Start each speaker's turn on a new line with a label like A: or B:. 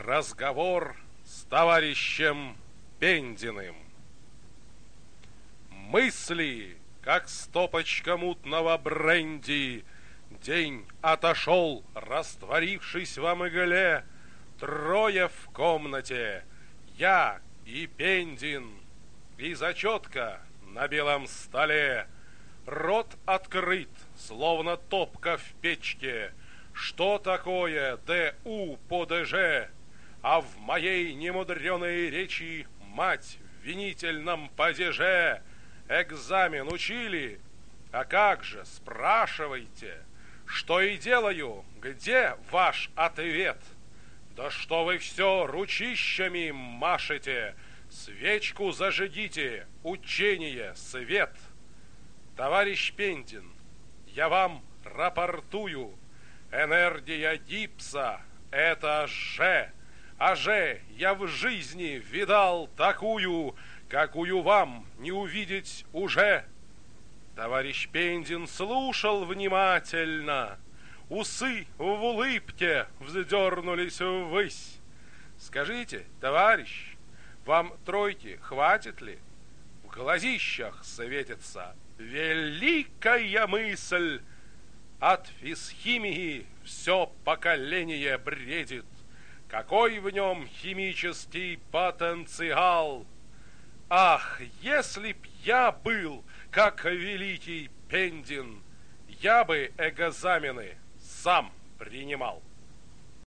A: Разговор с товарищем Пендиным. Мысли, как стопочка мутного бренди. День отошел, растворившись во мгле. Трое в комнате, я и Пендин, и зачетка на белом столе. Рот открыт, словно топка в печке. Что такое ДУ по ДЖ? А в моей немудреной речи мать в винительном падеже. Экзамен учили? А как же, спрашивайте. Что и делаю, где ваш ответ? Да что вы все ручищами машете? Свечку зажгите, учение, свет. Товарищ Пендин, я вам рапортую. Энергия гипса — это Ж. А Ж я в жизни видал такую, какую вам не увидеть уже. Товарищ Пендин слушал внимательно. Усы в улыбке вздернулись ввысь. Скажите, товарищ, вам тройки хватит ли? В глазищах светится великая мысль. От физхимии все поколение бредит. Какой в нем химический потенциал! Ах, если б я был, как великий Пендин, я бы экзамены сам принимал.